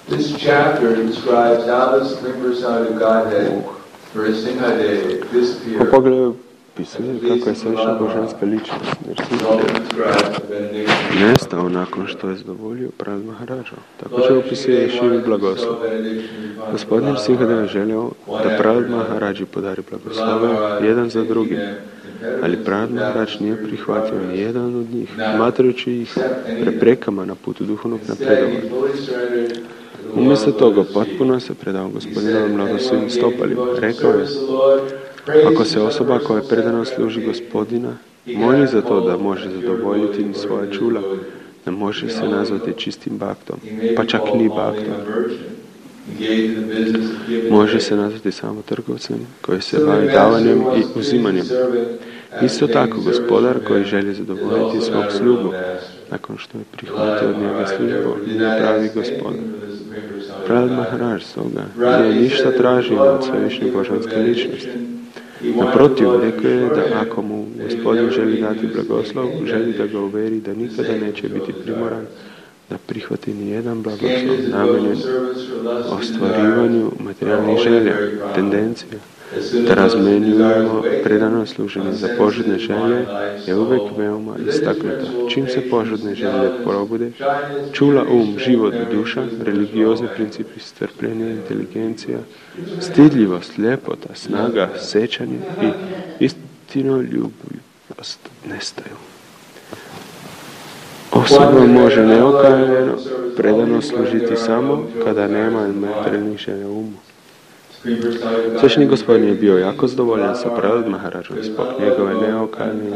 This chapter describes how the Supreme Personality of Godhead, or his Singhade, disappeared. Opisuje kako je svevišnja božanska ličnost nestao nakon što je zadovoljio Prahlad Maharađu. Također opisuje Šivi blagoslov. Gospodin Singhadeva je želio da Prahlad Maharađi podari blagoslove jedan za drugim, ali Prahlad Maharađ nije prihvatio ni jedan od njih, smatrajući ih preprekama na putu duhovnog napredovanja. Umjesto toga potpuno se predao gospodinovim blagoslovnim stopalima. Rekao je: ako se osoba koja predano služi gospodina moli za to da može zadovoljiti svoja čula, da može se nazvati čistim baktom, pa čak ni baktom. Može se nazvati samo trgovcem koji se bavi davanjem i uzimanjem. Isto tako gospodar koji želi zadovoljiti svog slugu, nakon što je prihvatio od njega službu, nije pravi gospodar. Prahlad Maharađ stoga nije ništa tražio od svevišnje božanske ličnosti. Naprotiv, rekao je da ako mu gospodin želi dati blagoslov, želi da ga uveri da nikada neće biti primoran da prihvati nijedan blagoslov namenjen ostvarivanju materijalnih želja, tendencija. Da razmenjujemo predano služenje za požudne želje je uvijek veoma istaknuta. Čim se požudne želje probude, čula, život, duša, religiozni principi, strpljenje, inteligencija, stidljivost, ljepota, snaga, sećanje i istinoljubivost nestaju. Osoba može neokaljeno predano služiti samo kada nema materijalnih želja u umu. Svevišnji gospodin je bio jako zadovoljan sa Prahlad Maharađom zbog njegove neokaljne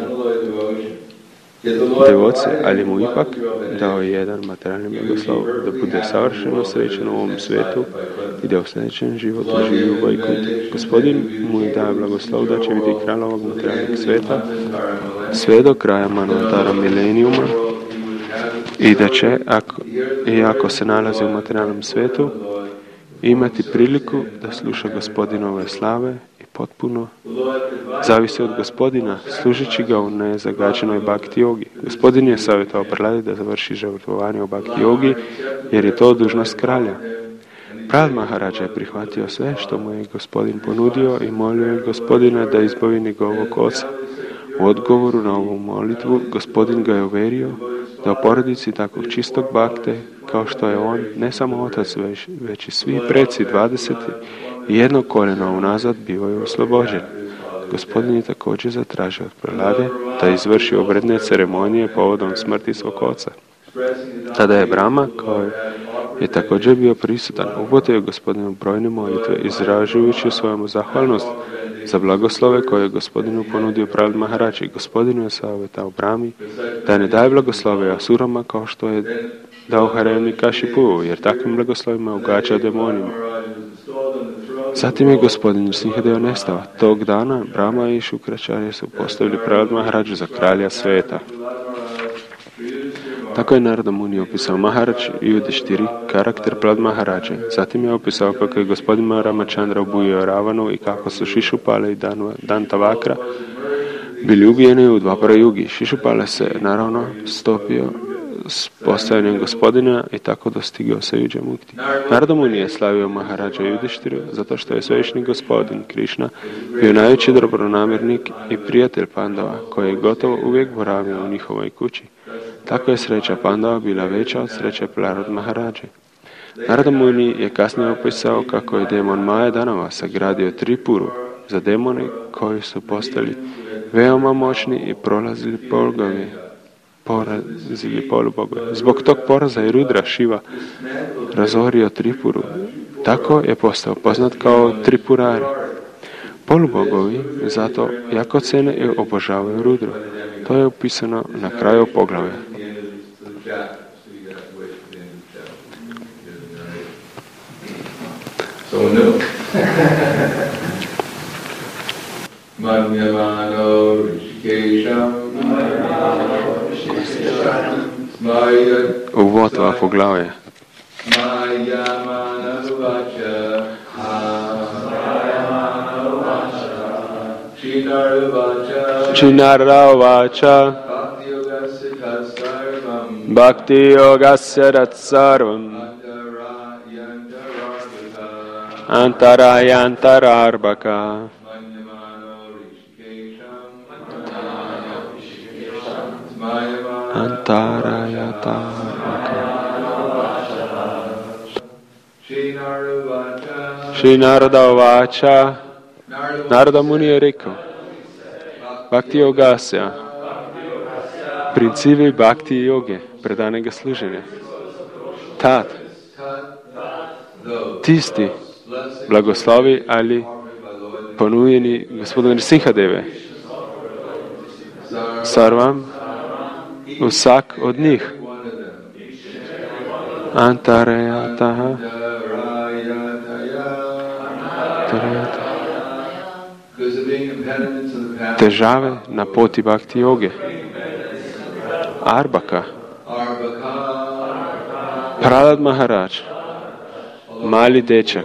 devocije, ali mu ipak dao jedan materijalni blagoslov da bude savršeno srećen u ovom svijetu i da u sljedećem životu živi u Vajkunti. Gospodin mu je dao blagoslov da će biti kralj ovog materijalnog svijeta sve do kraja Manvantara milenijuma i da će, ako se nalazi u materijalnom svijetu, imati priliku da sluša gospodinove slave i potpuno zavisi od gospodina, služeći ga u nezagađenoj bhakti jogi. Gospodin je savjetovao Prahladi da završi žrtvovanje u bhakti jogi, jer je to dužnost kralja. Prahlad Maharađa je prihvatio sve što mu je gospodin ponudio i molio je gospodina da izbavi njegovog oca. U odgovoru na ovu molitvu gospodin ga je uvjerio da u porodici takvog čistog bhakte, kao što je on, ne samo otac, već i svi preci 21 koljena unazad bivaju oslobođeni. Gospodin je također zatražio od Prahlade da izvrši obredne ceremonije povodom smrti svog oca. Tada je Brahma, koji je također bio prisutan, uputio gospodinu brojne molitve, izražujući svojemu zahvalnost za blagoslove koje je gospodinu ponudio Prahlad Maharađ. Gospodinu je savjetao Brahmi da ne daje blagoslove asurama kao što je dao Hiranyakashipu, jer takvim blagoslovima ugađa demonima. Zatim je gospodin Singhadeva nestao. Tog dana Brahma i Šukračarya su postavili Prahlad Maharađu za kralja svijeta. Tako je Narada Muni opisao Maharađ i Yudhishthiri, karakter Prahlad Maharađe. Zatim je opisao kako je gospodin Ramachandra ubio Ravanu i kako su Shishupala i Dantavakra bili ubijeni u Dvapara Yugi. Shishupala se naravno stopio s postavljanjem gospodina i tako dostigao Sajuđa Mukti. Narada Muni je slavio Maharađa Yudhishthira zato što je svevišnji gospodin Krishna bio najveći dobronamjernik i prijatelj Pandava koji je gotovo uvijek boravio u njihovoj kući. Tako je sreća Pandava bila veća od sreće Prahlad Maharađe. Narada Muni je kasnije opisao kako je demon Maja Danava sagradio Tripuru za demone koji su postali veoma moćni i porazili polubogove. Zbog tog poraza je Rudra Shiva razorio Tripuru. Tako je postao poznat kao Tripurari. Polubogovi zato jako cene i obožavaju Rudru. To je opisano na kraju poglave. Uvod ova poglavlja. Chinara vacha Bhakti yogasya rat sarvam Antarayantara-arbaka. Antarayata-arbaka. Shri Narada Vacha. Narada Muni je rekao, Bhakti Yogasya, principi Bhakti joge, predanega služenja. Tat, tisti blagoslovi ali ponujeni gospodu Nrsimhadeve. Sarvam, vsak od njih. Antarayataha. Težave na poti Bhakti joge. Arbaka. Prahlad Maharaj. Mali dečak.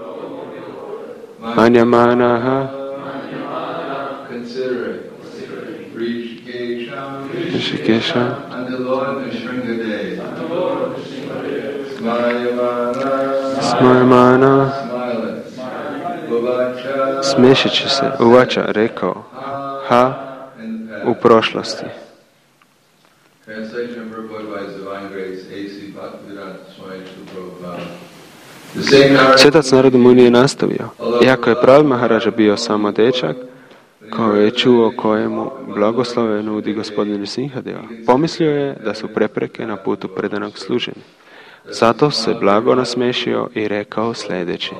Manyamanaha. Rishikesha. Smajamana. Smešeći se, uvača, rekao, u prošlosti. Svetac Narada Muni je nastavio. Iako je Prahlad Maharaja bio samo dečak, koji je čuo kojemu blagoslove nudi gospodin Nrsimhadeva, pomislio je da su prepreke na putu predanog služenja. Zato se blago nasmešio i rekao sljedeći.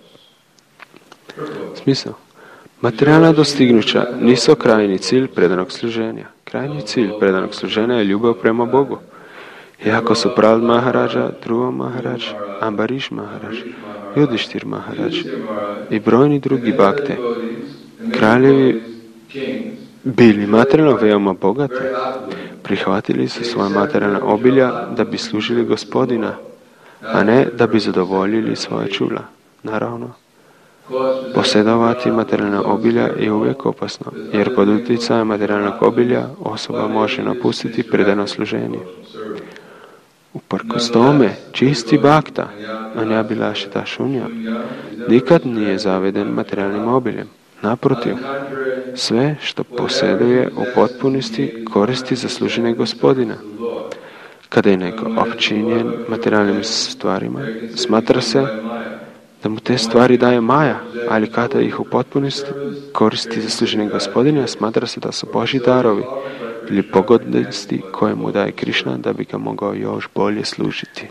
Smisao. Materijalna dostignuća nisu krajnji cilj predanog služenja. Krajnji cilj predanog služenja je ljubav prema Bogu. Iako su Prahlad Maharaja, Dhruva Maharaj, Ambarish Maharaj, Yudhishthir Maharaj i brojni drugi bhakte, kraljevi bili materijalno veoma bogati, prihvatili su svoja materijalna obilja da bi služili gospodina, a ne da bi zadovoljili svoje čula. Naravno, posjedovati materijalna obilja je uvijek opasno, jer pod utjecajem materijalnog obilja osoba može napustiti predano služenje. Uprkos tome, čisti bhakta, Anjabilašita šunja, nikad nije zaveden materijalnim obiljem. Naprotiv, sve što posjeduje u potpunosti koristi za služenje gospodina. Kada je neko opčinjen materijalnim stvarima, smatra se da mu te stvari daje Maja, ali kada ih u potpunosti koristi za služenje gospodina, smatra se da su Božji darovi ili pogodnosti koje mu daje Krišna da bi ga mogao još bolje služiti.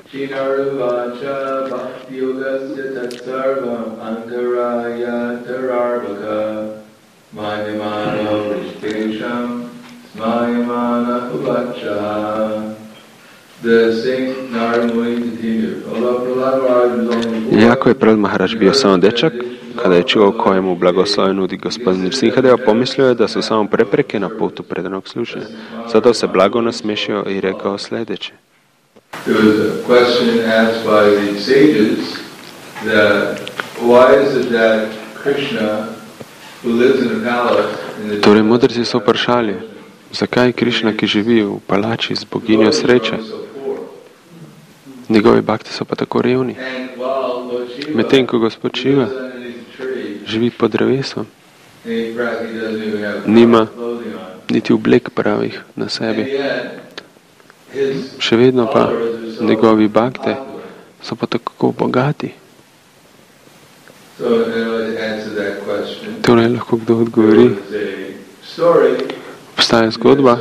Iako je Prahlad Maharaj bio samo dečak, kada je čuo kojemu blagoslove nudi gospodin Nrsimhadeva, pomislio je da su samo prepreke na putu predanog služenja. Zato se blago nasmešio i rekao sljedeće. Torej mudrci so vprašali, zakaj Krišna, ki živi v palači z boginjo sreče, njegovi bhakti so pa tako revni. Medtem ko gospod Šiva živi pod drevesom, nima niti oblek pravih na sebi. Še vedno pa njegovi bhakte so pa tako bogati. Torej lahko kdo odgovori. Obstaja zgodba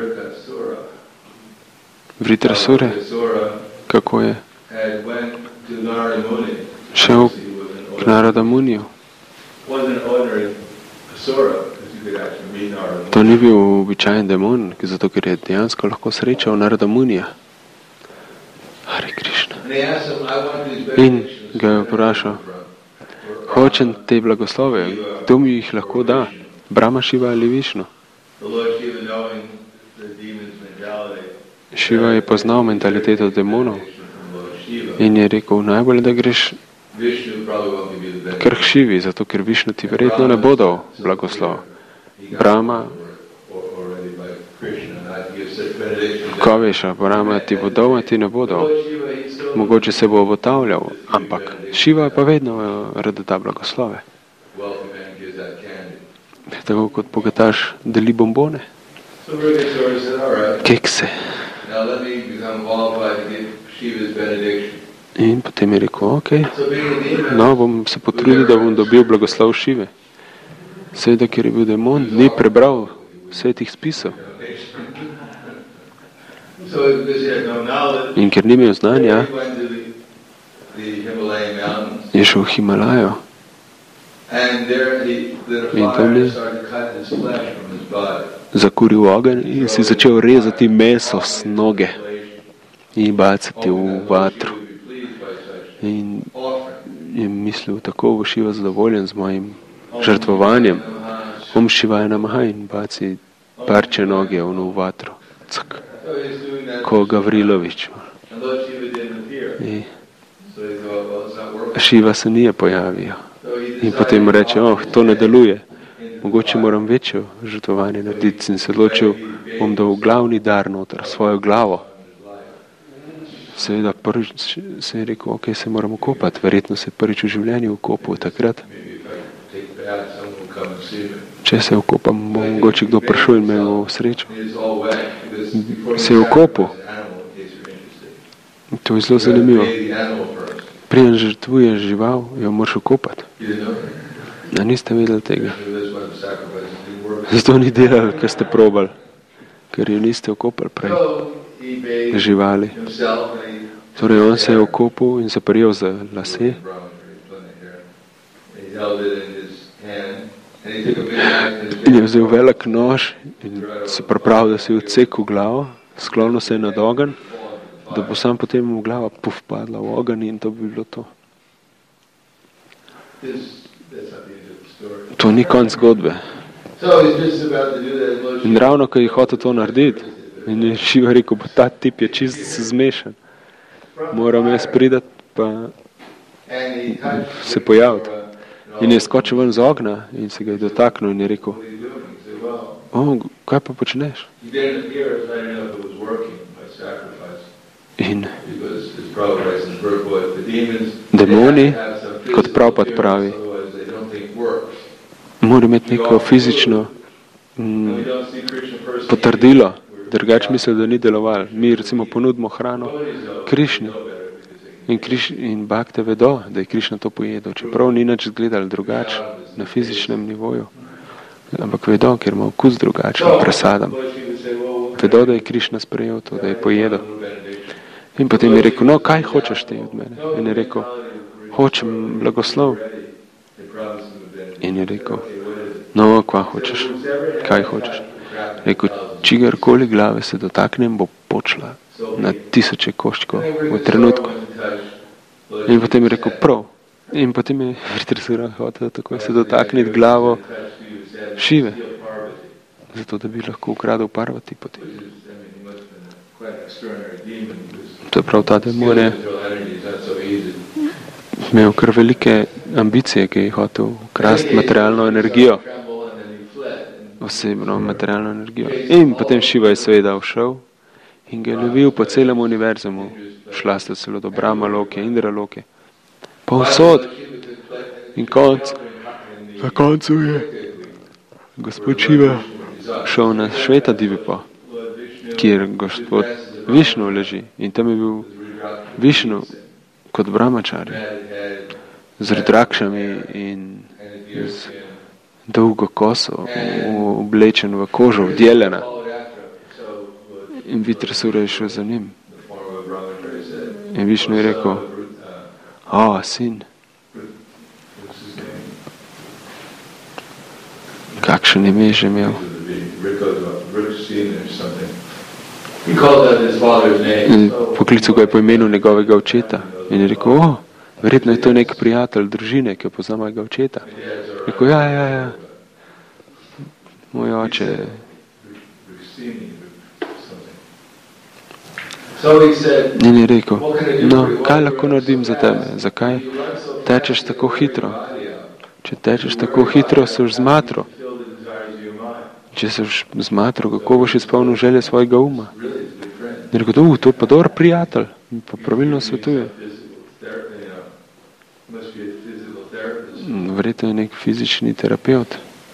Vritrasure, kako je šel k Narada Muniju. To ni bil običajen demon, zato ker je dejansko lahko srečal Narada Munija. Hare Krišna. In ga je vprašal, hočem te blagoslove, kdo mi jih lahko da? Brahma, Šiva ali Višnu? Šiva je poznal mentaliteto demonov in je rekel, najbolje, da greš kar k Šivi, zato ker Višnu ti verjetno ne bo dal blagoslov. Brahma, ko veš, Brahma ti bo dal, a ti ne bo dal. mogoče se bo obotavljal, ampak Šiva pa vedno rada da blagoslove. Tako kot bogataš deli bombone, kekse. In potem je rekel, ok, no, bom se potrudil, da bom dobil blagoslov Šive. Seveda, ker je bil demon, ni prebral svetih spisov. In ker ni imel znanja, je šel v Himalajo. In tam je zakuril ogenj in si začel rezati meso s noge in bacati v vatru. In je mislil, tako bo Šiva zadovoljen z mojim žrtvovanjem. Om Šivaya Namaha in baci parče noge v vatru. Cak. Ko Gavrilović. Šiva se nije pojavil. In potem reče, to ne deluje. Mogoče moram večjo žrtvovanje narediti. In se odločil, bom dal glavni dar noter, svojo glavo. Seveda prvič se je rekel, ok, se moram okopati. Verjetno se prvič v življenju okopal takrat. Če se okopam, bo mogoče kdo prišel in me v srečo. Se je okopal. To je zelo zanimivo. Preden žrtvuješ žival, jo moraš okopati. A niste vedeli tega? Zato ni delali, ker ste probali. Ker jo niste okopali prej. Živali. Torej on se je okopal in se prijel za lase. In je vzel velik nož in se pripravil, da se je odsekal glavo, sklonil se je nad ogenj, da bo sam potem v glava padla v ogenj in to bi bilo to. To ni konc zgodbe. In ravno, ko je hotel to narediti, in je Šiva rekel, pa ta tip je čist zmešan. Moram jaz pridati pa se pojaviti. In je skočil ven z ognja in se ga je dotaknil in je rekel, kaj pa počneš? In demoni, kot Prabhupada pravi, mora imeti neko fizično potrdilo, drugače misli, da ni deloval. Mi recimo ponudimo hrano Krišni. In Bhakte vedo, da je Krišna to pojedel, čeprav ni nič gledali drugače na fizičnem nivoju. Ampak vedo, ker ima okus drugačen, presadam. Vedo, da je Krišna sprejel to, da je pojedel. In potem je rekel, no, kaj hočeš ti od mene? In je rekel, hočem blagoslov. In je rekel, no, kva hočeš? Kaj hočeš? Rekel, čigarkoli glave se dotaknem, bo počla na tisoče koščkov v trenutku. In potem je rekel, prav. In potem je Vritrasura hotel takoj se dotakniti glavo Šive, zato da bi lahko ukradel Parvati potem. To je prav ta demon je imel kar velike ambicije, ki je hotel ukrasti materialno energijo, osebno materialno energijo. In potem Šiva je seveda všel in ga je lovil po celem univerzumu. Šla sta celo do Brahma loke, Indra loke. Povsod. In na koncu je gospod Šiva šel na Šveta Divipo, kjer gospod Višnu leži. In tam je bil Višnu kot brahmačari, z rudrakšami in z dolgo koso, oblečen v kožo, vdjeljena. In Vritrasura je šel za njim. In Višnu je rekel, sin, kakšen ime je že imel? In poklical ga je po imenu njegovega očeta. In je rekel, verjetno je to nek prijatelj družine, ki pozna mojega očeta. Rekel, ja. Moj oče. In je rekel, no, kaj lahko naredim za tebe? Zakaj tečeš tako hitro? Če tečeš tako hitro, se už zmatro. Če se už zmatro, kako boš izpolnil želje svojega uma? In je rekel, to je pa dober prijatelj. in pa pravilno svetuje. Verjetno je nek fizični terapeut,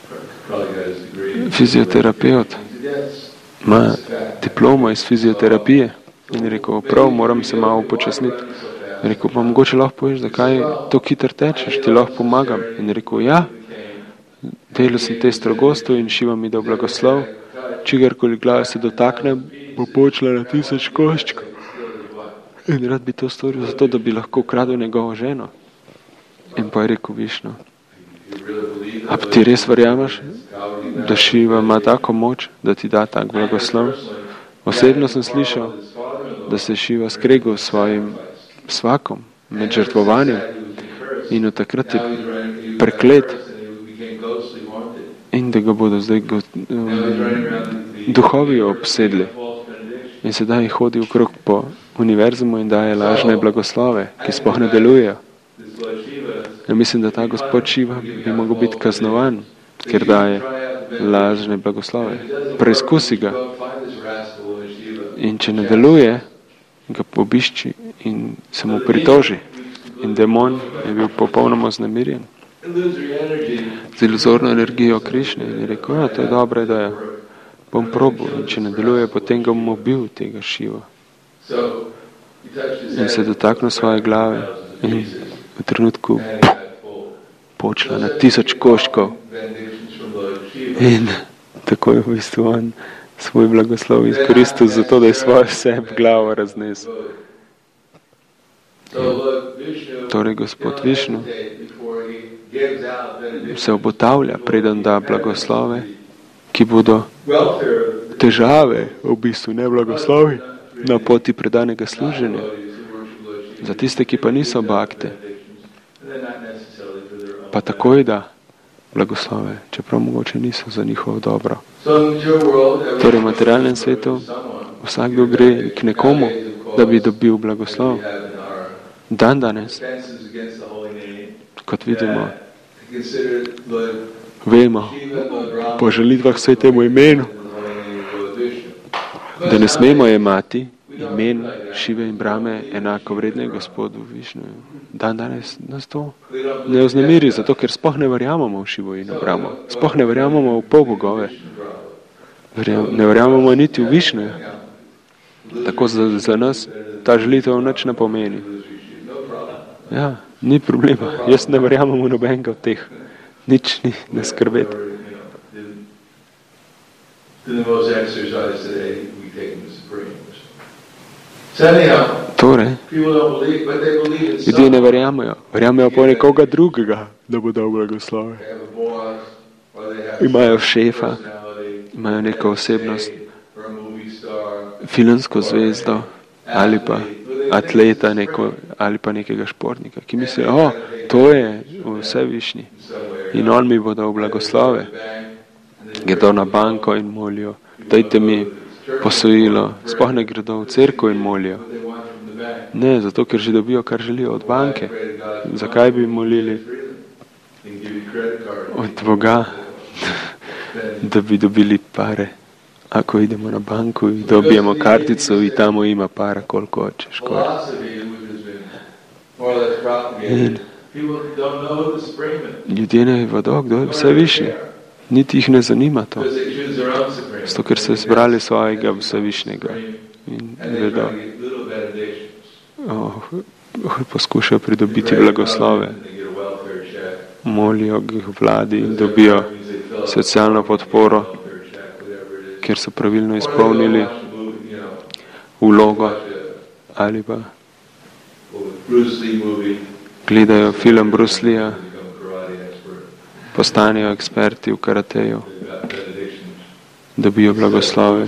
fizioterapeut, ima diplomo iz fizioterapije in je rekel, prav, moram se malo upočasniti. Je rekel, pa mogoče lahko poveš, zakaj to hitro tečeš, ti lahko pomagam. In je rekel, ja, delal sem te strogostu in Šiva mi dal blagoslov, čigarkoli glava se dotakne, bo počela na 1000 koščkov. In rad bi to storil zato, da bi lahko ukradel njegovo ženo. In pa je rekel Višnu, a ti res verjameš, da Šiva ima tako moč, da ti da tak blagoslov? Osebno sem slišal, da se Šiva skregal s svojim svakom med žrtvovanjem in od takrat je preklet in da ga bodo zdaj duhovi obsedli. In sedaj hodi okrog po univerzumu in daje lažne blagoslove, ki sploh ne delujejo. Ja mislim, da ta gospod Šiva bi mogel biti kaznovan, ker daje lažne blagoslove. Preizkusi ga. In če ne deluje, ga pobišči in se mu pritoži. In demon je bil popolnoma znemirjen. Z iluzorno energijo Krišne in je rekel, ja, to je dobra ideja. Bom probal in če ne deluje, potem ga bom ubil tega Šiva. In se dotaknil svoje glave in v trenutku počela na 1000 koščkov. In tako je v bistvu on svoj blagoslov izkoristil za to, da je svojo sebi glavo raznesel. Torej gospod Višnu se obotavlja, preden da blagoslove, ki bodo težave, v bistvu ne blagoslovi, na poti predanega služenja. Za tiste, ki pa niso bhakte, pa takoj da blagoslove, čeprav mogoče niso za njihovo dobro. Torej, v materialnem svetu vsakdo gre k nekomu, da bi dobil blagoslov. Dan danes, kot vidimo, vemo po želitvah svetemu imenu, da ne smemo jemati imen Šive in Brahme enako vredne gospodu Višnuju. Dan danes nas to ne vznemiri, zato ker sploh ne verjamemo v Šivo in Brahmo. Sploh ne verjamemo v polbogove. Ne verjamemo niti v Višnuju. Tako za nas ta želitev nič ne pomeni. Ja, ni problema. Jaz ne verjamem v nobenega od teh. Nič ni, ne skrbeti. Torej, ljudje ne verjamejo. Verjamejo pa nekoga drugega, da bo dal blagoslove. Imajo šefa, imajo neko osebnost, filmsko zvezdo ali pa atleta ali pa nekega športnika, ki mislijo, to je vse višnji in on mi bo dal blagoslove. Gredo na banko in molijo, dajte mi posojilo. Sploh ne gredo v cerkev in molijo. Ne, zato ker že dobijo, kar želijo od banke. Zakaj bi molili od Boga, da bi dobili pare? Ako idemo na banku in dobijemo kartico in tamo ima para, koliko hočeš. In ljudje ne vedo, kdo je vse višnji. Niti jih ne zanima to. Zato, ker so izbrali svojega vsevišnjega in vedo, poskušajo pridobiti blagoslove, molijo jih vladi in dobijo socialno podporo, ker so pravilno izpolnili vlogo ali pa gledajo film Bruce Leeja, postanejo eksperti v karateju, dobijo blagoslove.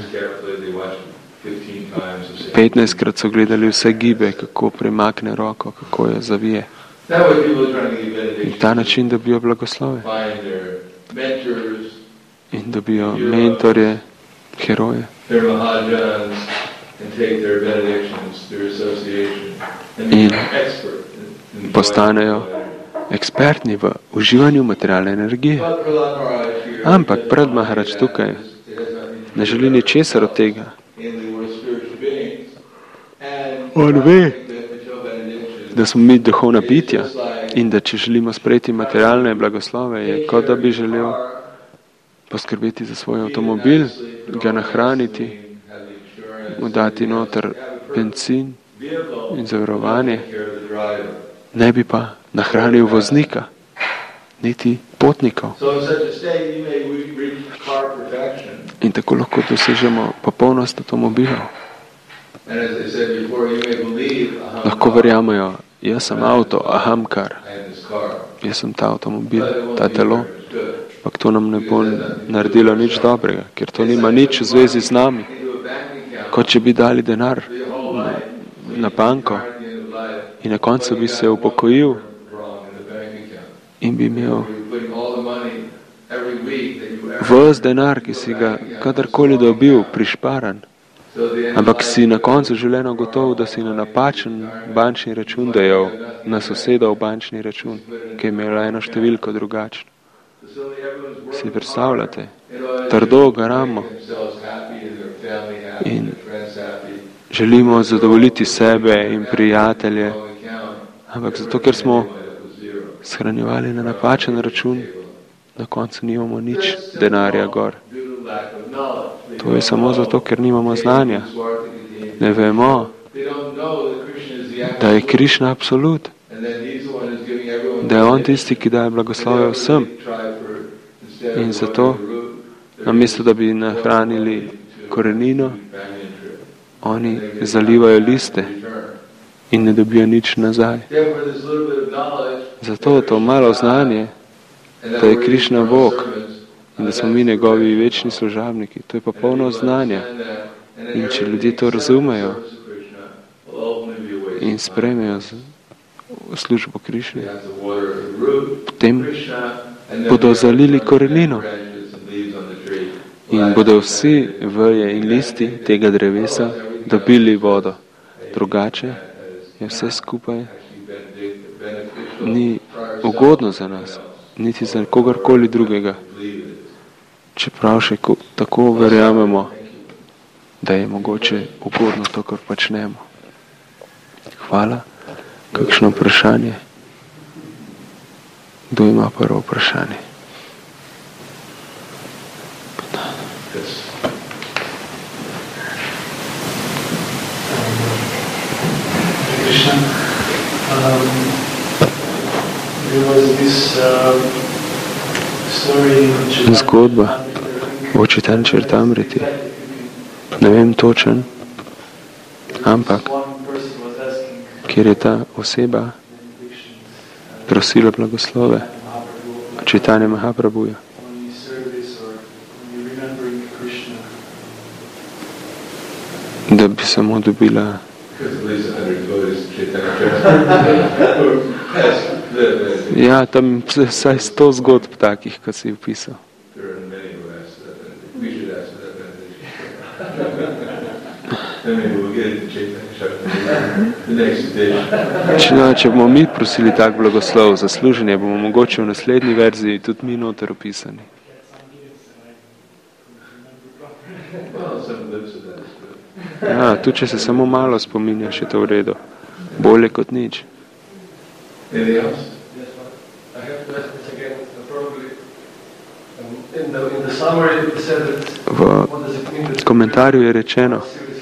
15krat so gledali vse gibe, kako premakne roko, kako jo zavije. In ta način dobijo blagoslove. In dobijo mentorje, heroje. In postanejo ekspertni v uživanju materialne energije. Ampak Prahlad Maharaj tukaj ne želi ničesar od tega. On ve, da smo mi duhovna bitja in da če želimo sprejeti materialne blagoslove, je kot da bi želel poskrbeti za svoj avtomobil, ga nahraniti, mu dati noter bencin in zavarovanje, ne bi pa nahranil voznika, niti potnikov. In tako lahko dosežemo popolnost avtomobilov. Lahko verjamejo, jaz sem avto, ahamkar, jaz sem ta avtomobil, ta telo, ampak to nam ne bo naredilo nič dobrega, ker to nima nič v zvezi z nami, kot če bi dali denar na banko in na koncu bi se upokojil in bi imel ves denar, ki si ga kadarkoli dobil, prišparan, ampak si na koncu življenja gotov, da si na napačen bančni račun dajal, na sosedov bančni račun, ki je imela eno številko drugačno. Si predstavljate? Trdo garamo in želimo zadovoljiti sebe in prijatelje, ampak zato, ker smo shranjevali na napačen račun, na koncu nimamo nič denarja gor. To je samo zato, ker nimamo znanja. Ne vemo, da je Krišna absolut, da je on tisti, ki daje blagoslove vsem. In zato, namesto da bi nahranili korenino, oni zalivajo liste in ne dobijo nič nazaj. Zato to malo znanje, da je Krišna Bog in da smo mi njegovi večni služabniki, to je popolno znanje. In če ljudje to razumejo in sprejmejo službo Krišne, potem bodo zalili korenino in bodo vsi veje in listi tega drevesa dobili vodo. Drugače je vse skupaj ni ugodno za nas, niti za kogarkoli drugega. Čeprav še tako verjamemo, da je mogoče ugodno to, kar počnemo. Hvala. Kakšno vprašanje? Kdo ima prvo vprašanje? Zgodba o Chaitanya Charitamriti. Ne vem točen, ampak kjer je ta oseba prosila blagoslove Chaitanya Mahaprabhuja. Da bi samo dobila ja, tam vsaj 100 zgodb takih, kot si opisal. Če bomo mi prosili tak blagoslov za služenje, bomo mogoče v naslednji verziji tudi mi noter opisani. Ja, tudi če se samo malo spominjaš, je to v redu. Bolje kot nič. V komentarju je rečeno,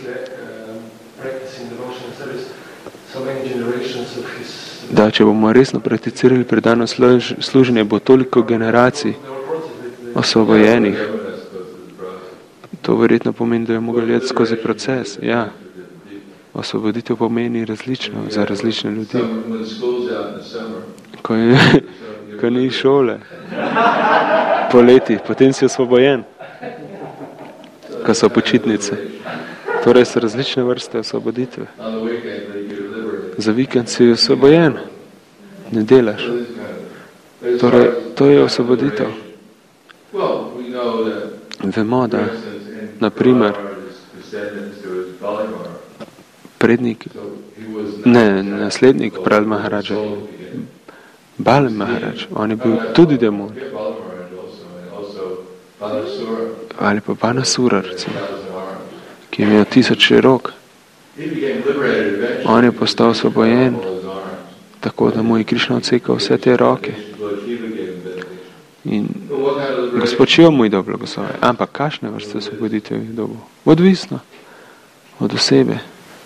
da če bomo resno prakticirali predano služenje, bo toliko generacij osvobojenih. To verjetno pomeni, da je mogel jeti skozi proces. Ja. Osvoboditev pomeni različno za različne ljudi. Ko ni šole, poleti, potem si osvobojen, ko so počitnice. Torej so različne vrste osvoboditve. Za vikend si osvobojen, ne delaš. Torej, to je osvoboditev. Vemo, da naprimer naslednik Prahlad Maharaja, Bal Maharaj, on je bil tudi demon. Ali pa Banasura, recimo, ki je imel 1000 rok On je postal osvobojen, tako da mu je Krišna odsekal vse te roke. In Gospod Šiva mu je dal blagoslove. Ampak kakšne vrste osvoboditve je dobil? Odvisno od osebe.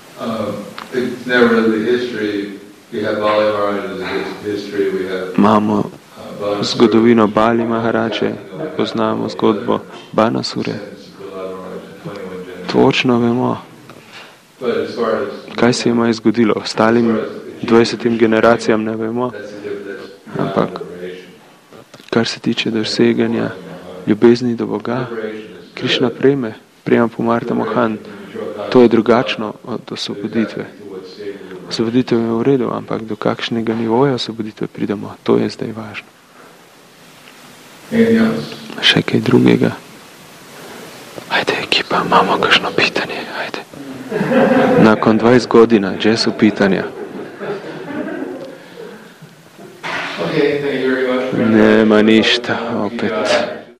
Imamo zgodovino Bali Maharače, poznamo zgodbo Banasure. Točno vemo, kaj se jim je zgodilo. Ostalim 20 generacijam ne vemo. Ampak, kar se tiče doseganja ljubezni do Boga, Krišna prejema Pumarta Mohan. To je drugačno od osvoboditve. Osvoboditev je v redu, ampak do kakšnega nivoja osvoboditve pridemo, to je zdaj važno. Še kaj drugega? Ajde, ekipa, imamo kakšno pitanje, ajde. Nakon 20 godina, gdje su pitanja? Nema ništa, opet.